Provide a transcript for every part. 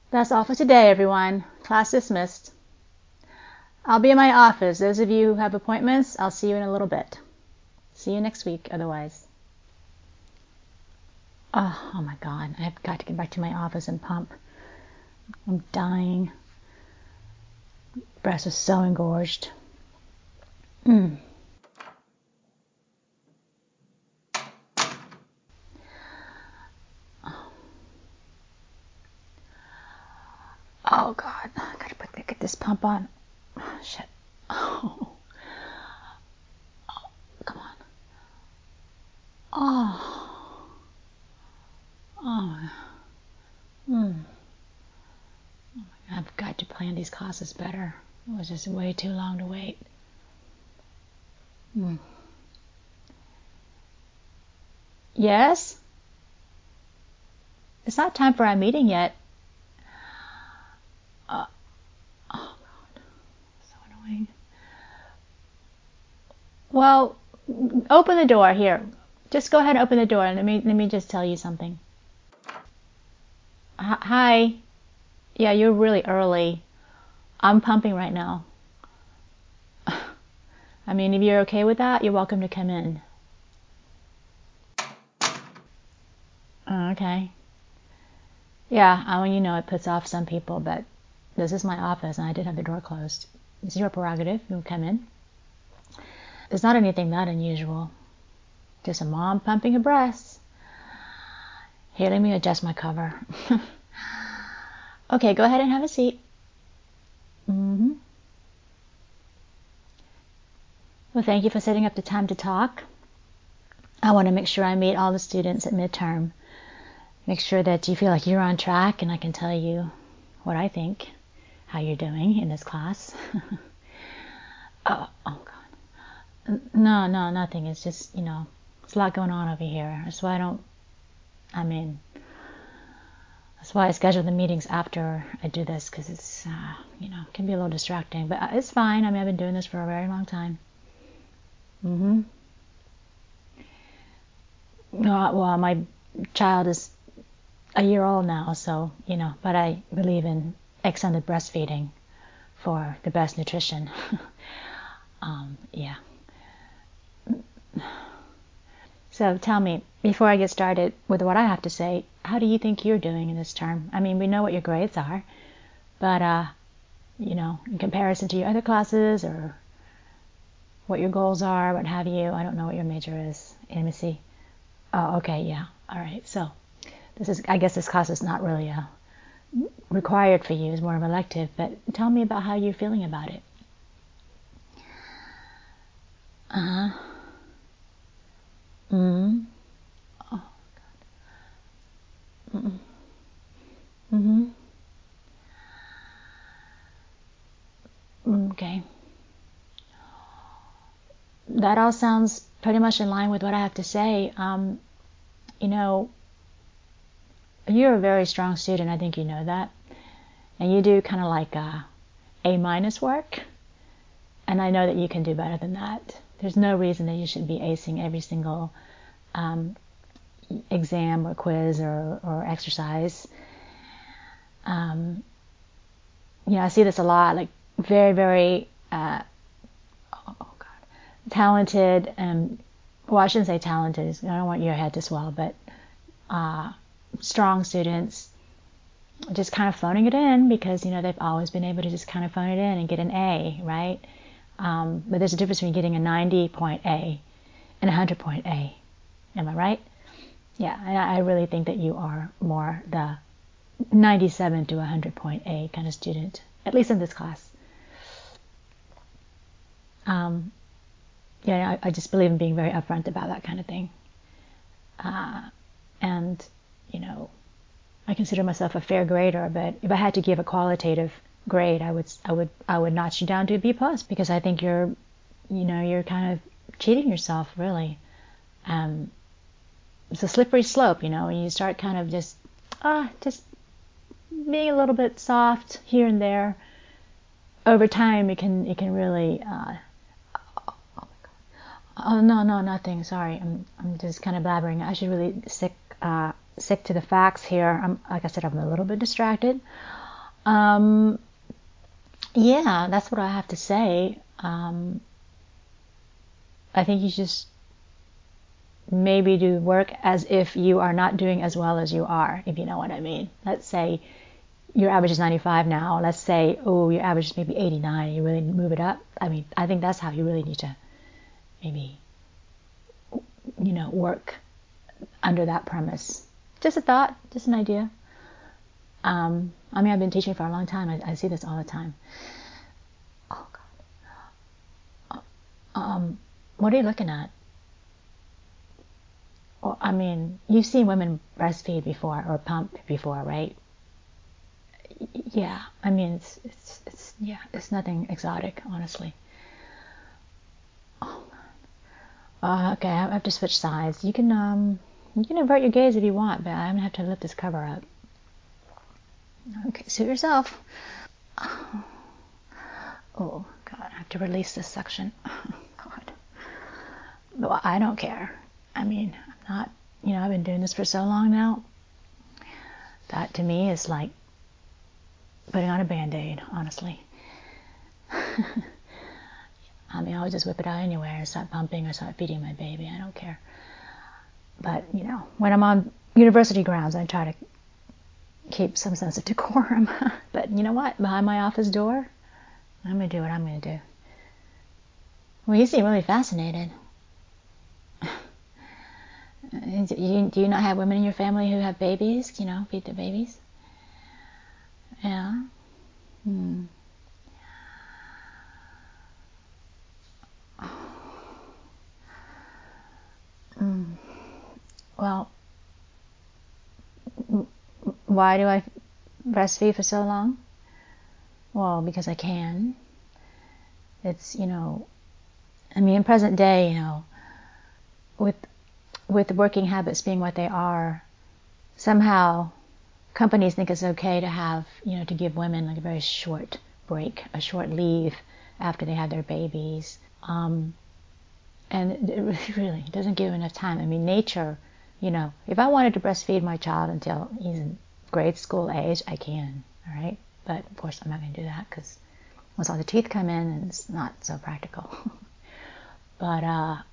That's all for today, everyone. Class dismissed. I'll be in my office. Those of you who have appointments, I'll see you in a little bit. See you next week, otherwise. Oh my God. I've got to get back to my office and pump. I'm dying. Breast is so engorged. Oh God. I gotta get this pump on. Oh, shit. Oh, come on. Oh. I've got to plan these classes better. It was just way too long to wait. Yes? It's not time for our meeting yet. Oh God. So annoying. Well, open the door here. Just go ahead and open the door and let me just tell you something. Hi. Yeah, you're really early. I'm pumping right now. I mean, if you're okay with that, you're welcome to come in. Okay. Yeah, it puts off some people, but this is my office and I did have the door closed. It's your prerogative. You'll come in. There's not anything that unusual. Just a mom pumping her breasts. Here, let me adjust my cover. Okay, go ahead and have a seat. Well, thank you for setting up the time to talk. I want to make sure I meet all the students at midterm. Make sure that you feel like you're on track and I can tell you what I think, how you're doing in this class. Oh God. No, nothing. It's just, it's a lot going on over here. That's why that's why I schedule the meetings after I do this, because it's, can be a little distracting. But it's fine. I've been doing this for a very long time. Well, my child is a year old now, so, but I believe in extended breastfeeding for the best nutrition. Yeah. So tell me, before I get started with what I have to say, how do you think you're doing in this term? I mean, we know what your grades are, but, in comparison to your other classes or what your goals are, what have you, I don't know what your major is. Let me see. Oh, okay, yeah. All right. So I guess this class is not really required for you. It's more of an elective, but tell me about how you're feeling about it. Oh, God. Okay. That all sounds pretty much in line with what I have to say. You're a very strong student. I think you know that. And you do kind of like A- work. And I know that you can do better than that. There's no reason that you should be acing every single exam or quiz or exercise. I see this a lot, like very, very talented, well, I shouldn't say talented, I don't want your head to swell, but strong students just kind of phoning it in because, they've always been able to just kind of phone it in and get an A, right? But there's a difference between getting a 90-point A and a 100-point A. Am I right? Yeah, and I really think that you are more the 97 to 100-point A kind of student, at least in this class. I just believe in being very upfront about that kind of thing. And, I consider myself a fair grader, but if I had to give a qualitative grade, I would notch you down to a B+ because I think you're kind of cheating yourself, really. It's a slippery slope, when you start kind of just being a little bit soft here and there. Over time, it can really. Oh no, nothing. Sorry, I'm just kind of blabbering. I should really stick to the facts here. Like I said, I'm a little bit distracted. Um, yeah, that's what I have to say. I think you just maybe do work as if you are not doing as well as you are, if you know what I mean. Let's say your average is 95 now. Let's say, oh, your average is maybe 89. You really move it up. I mean, I think that's how you really need to maybe, work under that premise. Just a thought, just an idea. I mean, I've been teaching for a long time. I see this all the time. Oh, God. What are you looking at? Well, I mean, you've seen women breastfeed before or pump before, right? Yeah, I mean, it's nothing exotic, honestly. Oh, okay, I have to switch sides. You can avert your gaze if you want, but I'm gonna have to lift this cover up. Okay, suit yourself. Oh God, I have to release this section. God, well, I don't care. I mean, I'm not. I've been doing this for so long now. That to me is like putting on a band-aid, honestly. I mean, I'll just whip it out anywhere and start pumping or start feeding my baby. I don't care. But, when I'm on university grounds, I try to keep some sense of decorum. But you know what? Behind my office door, I'm going to do what I'm going to do. Well, you seem really fascinated. Do you not have women in your family who have babies? Feed their babies? Yeah. Well, why do I breastfeed for so long? Well, because I can. It's, I mean, in present day, with the working habits being what they are, somehow companies think it's okay to have, to give women like a very short break, a short leave after they have their babies. And it really doesn't give enough time. I mean, nature, if I wanted to breastfeed my child until he's in grade school age, I can, all right? But of course, I'm not going to do that because once all the teeth come in, it's not so practical. But,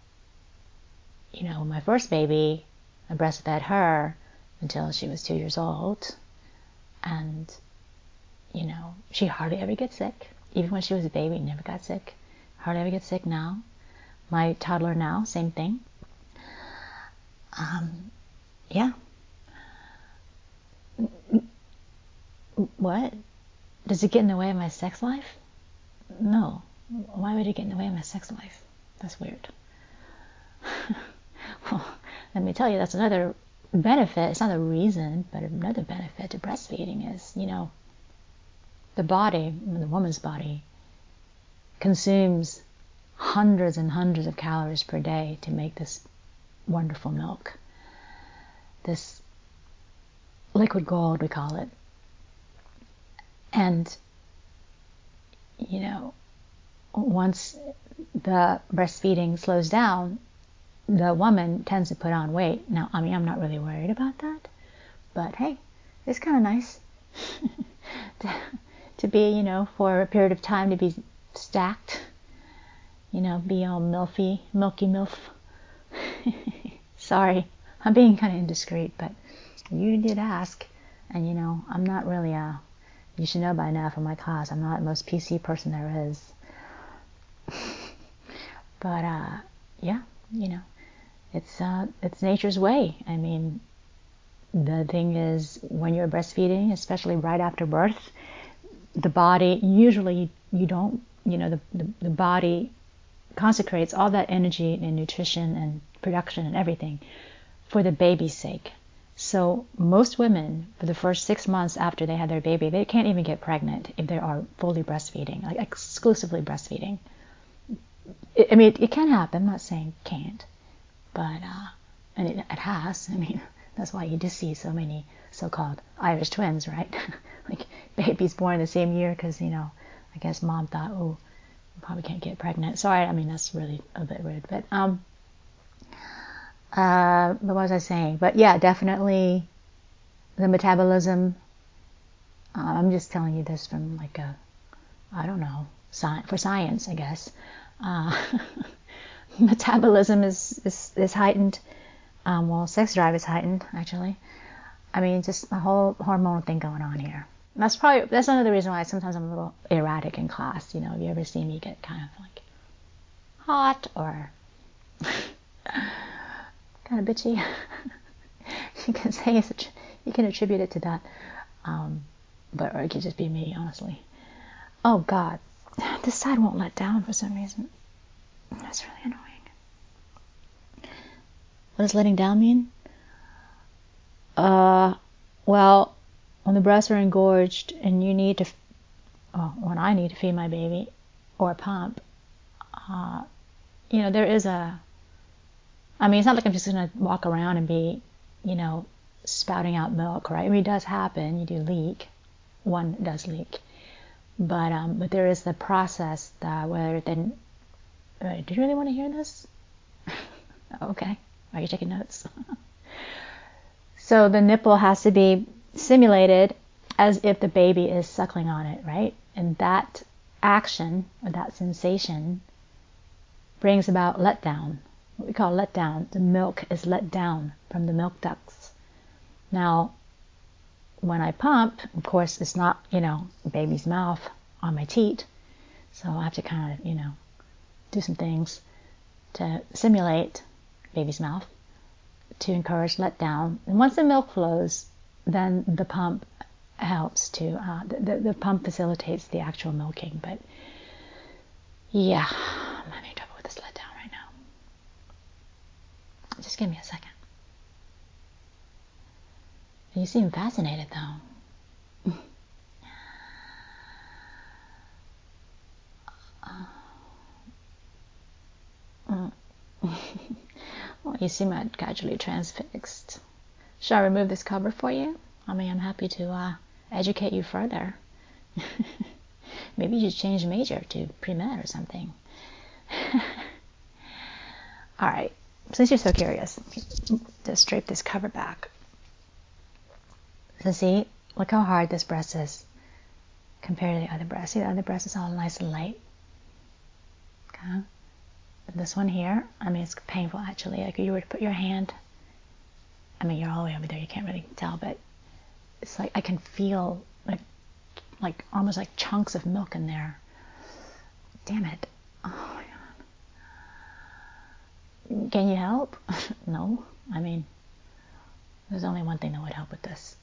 my first baby, I breastfed her until she was 2 years old. And, she hardly ever gets sick. Even when she was a baby, never got sick. Hardly ever gets sick now. My toddler now, same thing. Yeah. What? Does it get in the way of my sex life? No. Why would it get in the way of my sex life? That's weird. Well, let me tell you, that's another benefit. It's not a reason, but another benefit to breastfeeding is, the body, the woman's body, consumes hundreds and hundreds of calories per day to make this wonderful milk. This liquid gold, we call it. And, once the breastfeeding slows down, the woman tends to put on weight. Now, I mean, I'm not really worried about that, but hey, it's kind of nice to be, for a period of time to be stacked, be all milky milf. Sorry, I'm being kind of indiscreet, but you did ask, and I'm not really you should know by now from my class, I'm not the most PC person there is. But yeah, it's nature's way. I mean, the thing is, when you're breastfeeding, especially right after birth, the body usually you don't, the body consecrates all that energy and nutrition and production and everything for the baby's sake. So most women, for the first 6 months after they had their baby, they can't even get pregnant if they are fully breastfeeding, like exclusively breastfeeding. I mean, it can happen. I'm not saying it can't, but and it has. I mean, that's why you just see so many so-called Irish twins, right? Like babies born the same year because I guess mom thought, oh, we probably can't get pregnant. Sorry, I mean that's really a bit rude, but what was I saying? But yeah, definitely the metabolism I'm just telling you this from like I don't know, for science, I guess. Uh, Metabolism is heightened. Well, sex drive is heightened, actually. I mean, just a whole hormonal thing going on here. That's another reason why sometimes I'm a little erratic in class. You know, if you ever see me get kind of like hot or kind of bitchy, you can say you can attribute it to that. Or it could just be me, honestly. Oh God, this side won't let down for some reason. That's really annoying. What does letting down mean? Well, when the breasts are engorged and when I need to feed my baby or pump, there is I mean, it's not like I'm just going to walk around and be, spouting out milk, right? I mean, it does happen. You do leak. One does leak. But there is the process where then, do you really want to hear this? Okay. Are you taking notes? So the nipple has to be simulated as if the baby is suckling on it, right? And that action or that sensation brings about letdown. What we call letdown. The milk is let down from the milk ducts. Now, when I pump, of course, it's not, baby's mouth on my teat. So I have to kind of, do some things to simulate baby's mouth to encourage letdown. And once the milk flows, then the pump helps to, the pump facilitates the actual milking. But yeah, I'm having trouble with this letdown right now. Just give me a second. You seem fascinated though. Well, you seem casually transfixed. Shall I remove this cover for you? I mean, I'm happy to educate you further. Maybe you should change major to pre-med or something. All right, since you're so curious, just drape this cover back. So see, look how hard this breast is compared to the other breast. See, the other breast is all nice and light. Okay. This one here, I mean, it's painful actually. Like if you were to put your hand, I mean, you're all the way over there, you can't really tell, but it's like I can feel like almost like chunks of milk in there. Damn it. Oh my God. Can you help? No. I mean, there's only one thing that would help with this.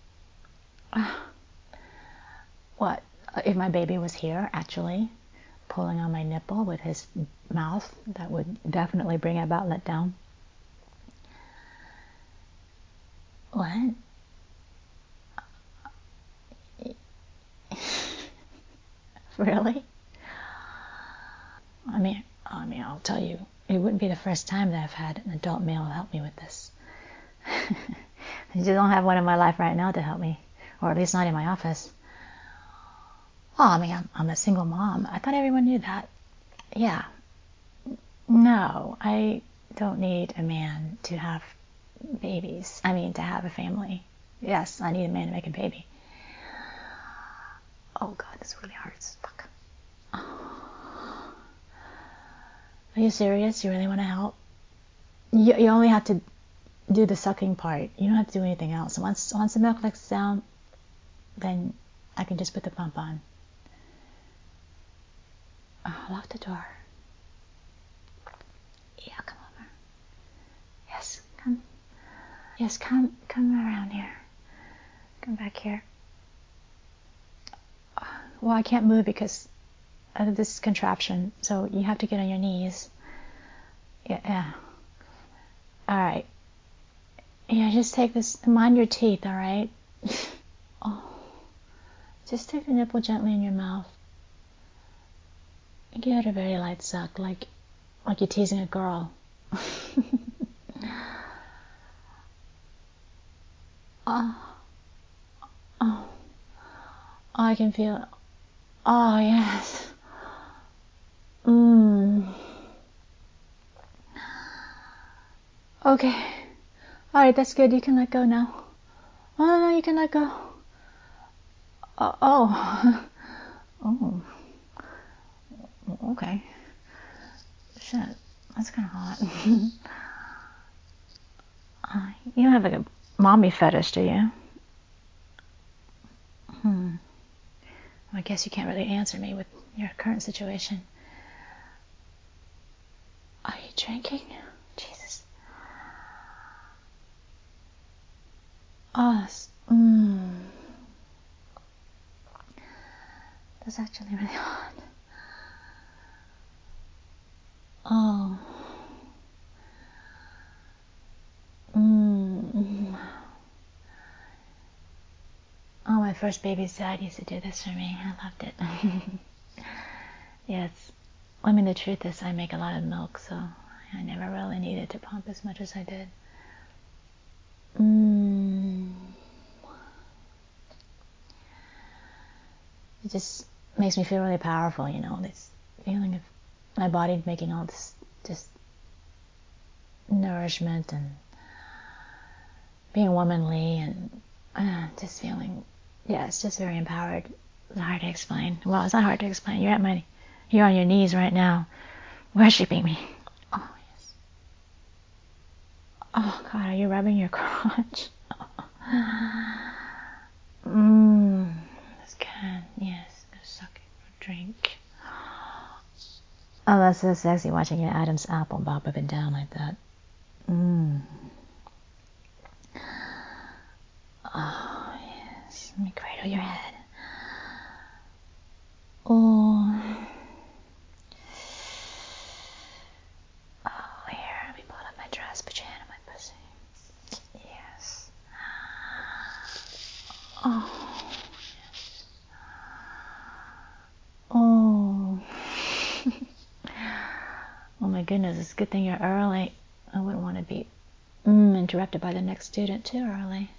What? If my baby was here, actually, pulling on my nipple with his mouth, that would definitely bring about letdown. What? Really? I mean, I'll tell you, it wouldn't be the first time that I've had an adult male help me with this. I just don't have one in my life right now to help me, or at least not in my office. Oh, I mean, I'm a single mom. I thought everyone knew that. Yeah. No, I don't need a man to have babies. I mean, to have a family. Yes, I need a man to make a baby. Oh God, this really hurts. Fuck. Are you serious? You really want to help? You only have to do the sucking part. You don't have to do anything else. Once the milk lets down, then I can just put the pump on. Oh, lock the door. Yeah, come over. Yes, come. Yes, come around here. Come back here. Well, I can't move because of this contraption, so you have to get on your knees. Yeah. All right. Yeah, just take this. Mind your teeth, all right? Oh, just take the nipple gently in your mouth. Give it a very light suck, like you're teasing a girl. Oh, oh, I can feel it. Oh, yes. Okay. All right, that's good. You can let go now. Oh, no, you can let go. Oh. Oh. Okay. Shit. That's kind of hot. You don't have like a mommy fetish, do you? I guess you can't really answer me with your current situation. Are you drinking? Jesus. Oh, that's actually really hot. Oh. Oh, my first baby's dad used to do this for me. I loved it. Yes. I mean, the truth is I make a lot of milk, so I never really needed to pump as much as I did. It just makes me feel really powerful, this feeling of my body making all this just nourishment and being womanly and just feeling, it's just very empowered. It's hard to explain. Well, it's not hard to explain. You're on your knees right now, worshiping me. Oh, yes. Oh, God, are you rubbing your crotch? That's good. Yes, go suck it. Drink. Oh, that's so sexy watching your Adam's apple bop up and down like that. Oh, yes. Let me cradle your head. Oh. Oh, here. Let me pull up my dress. Put your hand on my pussy. Yes. Oh. Yes. Oh. Oh my goodness, it's a good thing you're early. I wouldn't want to be interrupted by the next student too early.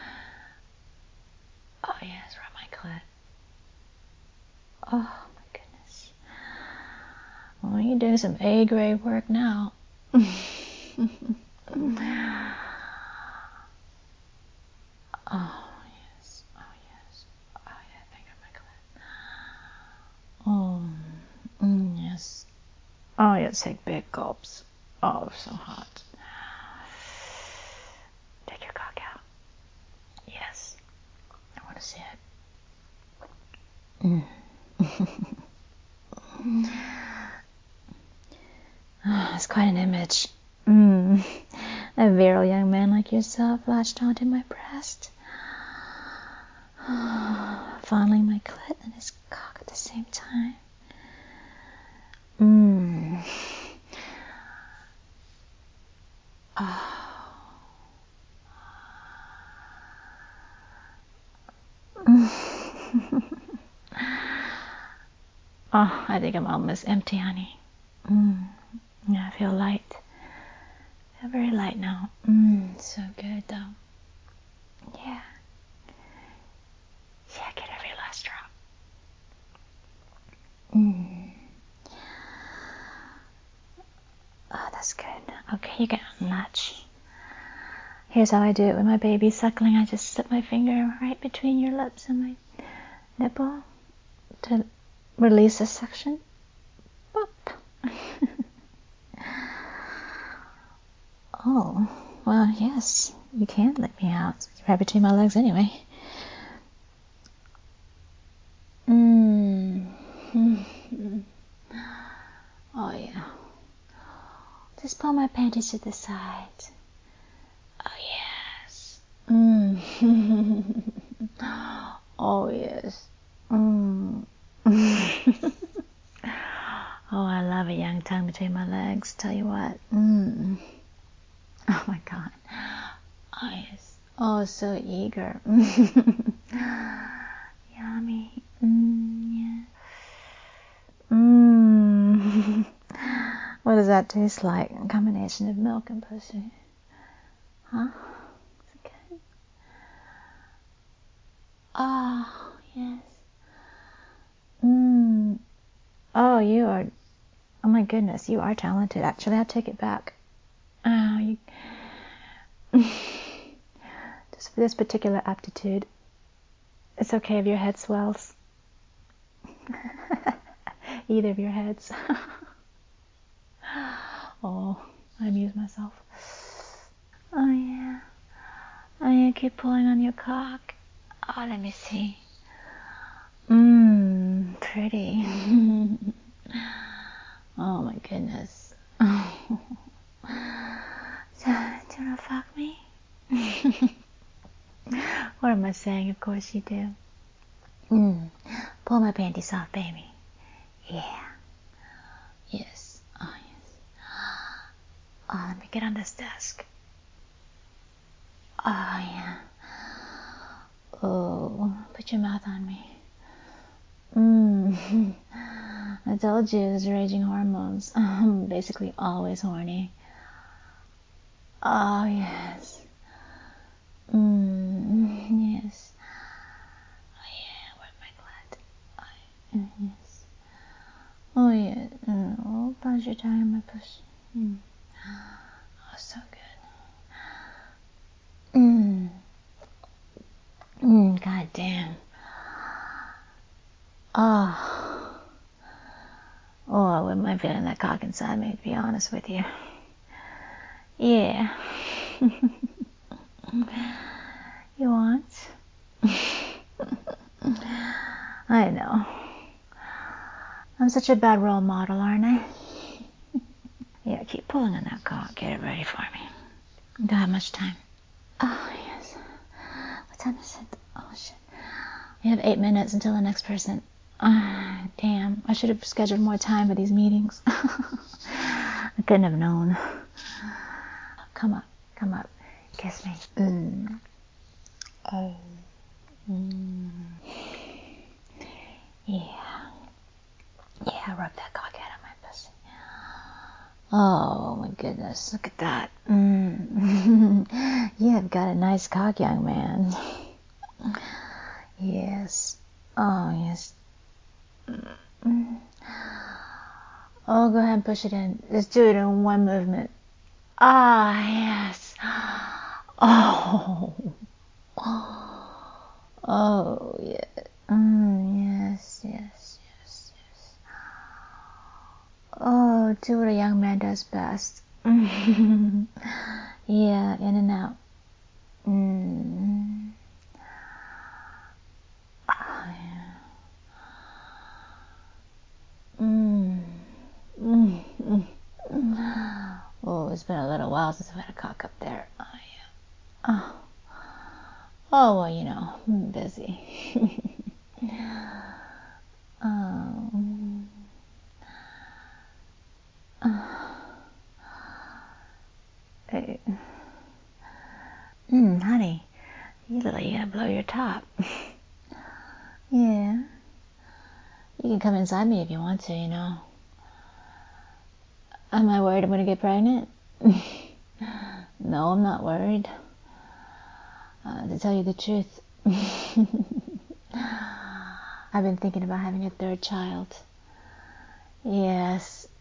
Oh yes, rub my clit. Oh my goodness. Well, you're doing some A-grade work now. Oh yes. Oh yes. Oh yeah, finger my clit. Oh. Yes. Oh yes, take big gulps. Oh, so hot. Take your cock out. Yes. I want to see it. Oh, it's quite an image. A virile young man like yourself latched onto my breast, fondling my clit and his cock at the same time. Oh, I think I'm almost empty, honey. Yeah, I feel light. I feel very light now. So good, though. Yeah. Yeah, get every last drop. Oh, that's good. Okay, you can unlatch. Here's how I do it with my baby suckling. I just slip my finger right between your lips and my nipple to release the suction. Boop. Oh, well, yes, you can let me out. It's right between my legs anyway. Oh, yeah. Just pull my panties to the side. Oh, yes. Oh, yes. Oh, I love a young tongue between my legs. Tell you what. Oh, my God. Oh, yes. Oh, so eager. Yummy. Yeah. What does that taste like? A combination of milk and pussy. Huh? Is it good? Oh, yes. Oh, you are. Oh my goodness, you are talented. Actually, I'll take it back. Oh, just for this particular aptitude. It's okay if your head swells. Either of your heads. Oh, I amuse myself. Oh yeah. Oh yeah, keep pulling on your cock. Oh, let me see. Pretty. Oh my goodness. So, do you wanna fuck me? What am I saying? Of course you do. Pull my panties off, baby. Yeah. Yes. Oh, yes. Oh, let me get on this desk. Oh, yeah. Oh, put your mouth on me. I told you, it's raging hormones. I'm basically always horny. Oh, yes. Yes. Oh, yeah, where's my clit? Oh, yes. Oh, yeah. Oh, how's your time, my pussy? Oh, so good. God damn. Oh. Oh, I wouldn't mind feeling that cock inside me, to be honest with you. Yeah. You want? I know. I'm such a bad role model, aren't I? Yeah, keep pulling on that cock. Get it ready for me. Don't have much time. Oh, yes. What time is it? Oh, shit. We have 8 minutes until the next person. Damn. I should have scheduled more time for these meetings. I couldn't have known. Come up. Come up. Kiss me. Oh. Yeah. Yeah, rub that cock out of my pussy. Oh my goodness, look at that. You have got a nice cock, young man. Yes. Oh, yes. Oh, go ahead and push it in. Just do it in one movement. Ah, yes. Oh. Oh, yeah. Yes, yes, yes, yes. Oh, do what a young man does best. Yeah, in and out. Oh, yeah. Oh, it's been a little while since I've had a cock up there. Oh, yeah. Oh, well, you know, I'm busy. Hey. Honey, you look like you gotta blow your top. Yeah. You can come inside me if you want to, you know. Am I worried I'm gonna get pregnant? No, I'm not worried. To tell you the truth, I've been thinking about having a third child. Yes.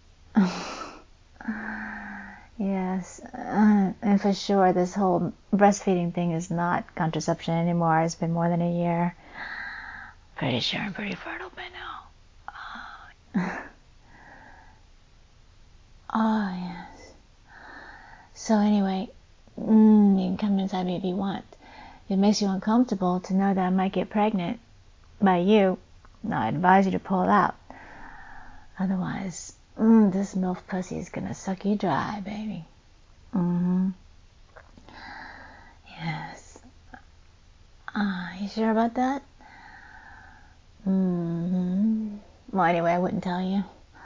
Yes. And for sure, this whole breastfeeding thing is not contraception anymore. It's been more than a year. Pretty sure I'm pretty fertile by now. Oh, yes. So anyway, you can come inside me if you want. If it makes you uncomfortable to know that I might get pregnant by you, I advise you to pull out. Otherwise, this MILF pussy is gonna suck you dry, baby. Yes. You sure about that? Well, anyway, I wouldn't tell you.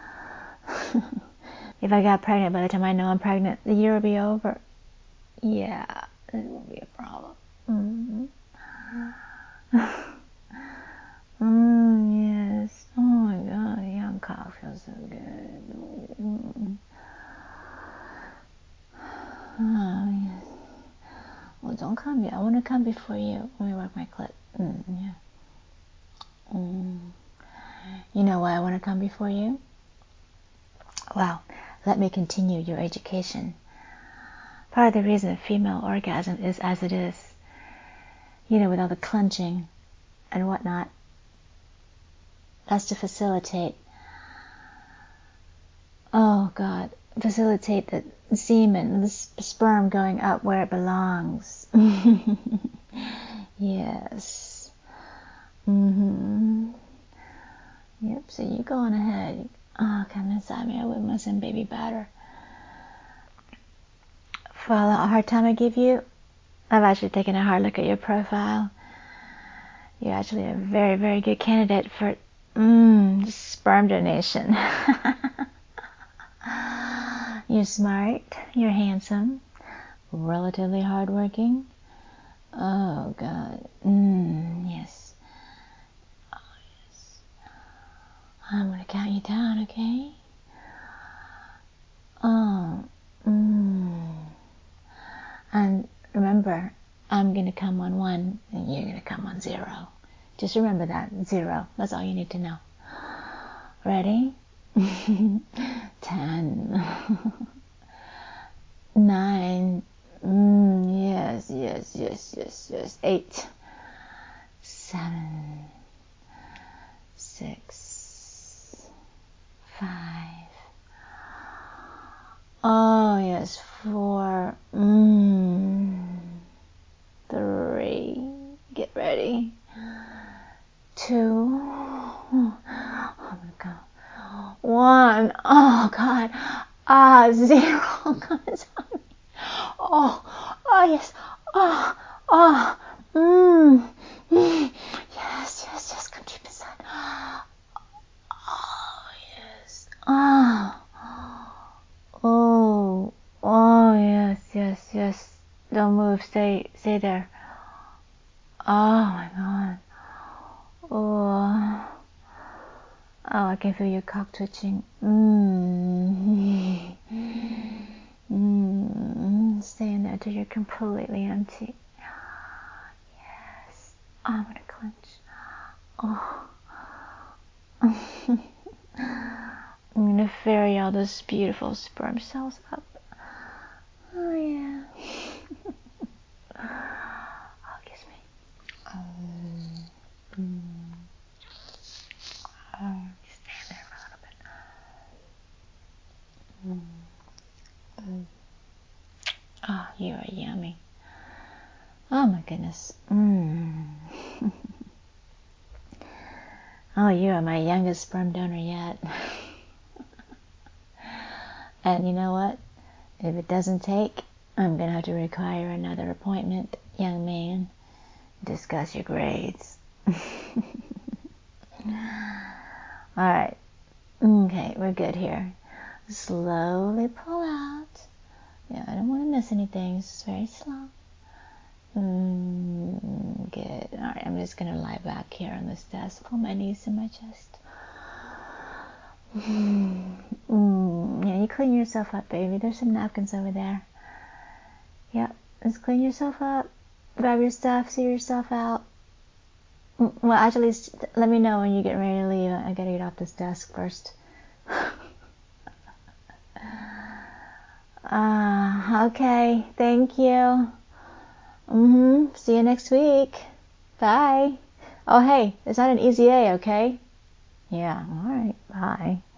If I got pregnant by the time I know I'm pregnant, the year will be over. Yeah, it won't be a problem. Yes. Oh my god, young cock feels so good. Oh, yes. Well, don't come yet. I want to come before you. Let me work my clit. Yeah. You know why I want to come before you? Well, let me continue your education. Part of the reason female orgasm is as it is, you know, with all the clenching and whatnot. That's to facilitate, oh God, facilitate the semen, the sperm going up where it belongs. Yes. Yep, so you go on ahead. Oh, come inside me. I whip my some baby batter. For all the hard time I give you, I've actually taken a hard look at your profile. You're actually a very, very good candidate for sperm donation. You're smart, you're handsome, relatively hardworking. Oh, God. Yes. Oh, yes. I'm going to count you down, okay? And remember, I'm going to come on 1 and you're going to come on 0. Just remember that, 0. That's all you need to know. Ready? 10. 9. Yes. 8. 7. 6. 5. Oh, yes, 4. 3. Get ready. 2. Oh my God. 1. Oh God. 0. Come inside me. Oh yes. Yes. Come deep inside. Oh yes. Yes. Don't move. Stay there. Oh my God. Oh, I can feel your cock twitching. Stay in there till you're completely empty. Yes. Oh, I'm gonna clench. Oh. I'm gonna ferry all those beautiful sperm cells up. Oh yeah. Oh, kiss me. Stand there for a little bit. Oh, you are yummy. Oh my goodness. Oh, you are my youngest sperm donor yet. And you know what? If it doesn't take, I'm going to have to require another appointment, young man. Discuss your grades. Alright. Okay, we're good here. Slowly pull out. Yeah, I don't want to miss anything. It's very slow. Good. Alright, I'm just going to lie back here on this desk. Pull my knees to my chest. Yeah, you clean yourself up, baby. There's some napkins over there. Yep, just clean yourself up. Grab your stuff, see yourself out. Well, actually, let me know when you get ready to leave. I gotta get off this desk first. Okay, thank you. See you next week. Bye. Oh, hey, it's not an easy A, okay? Yeah, alright, bye.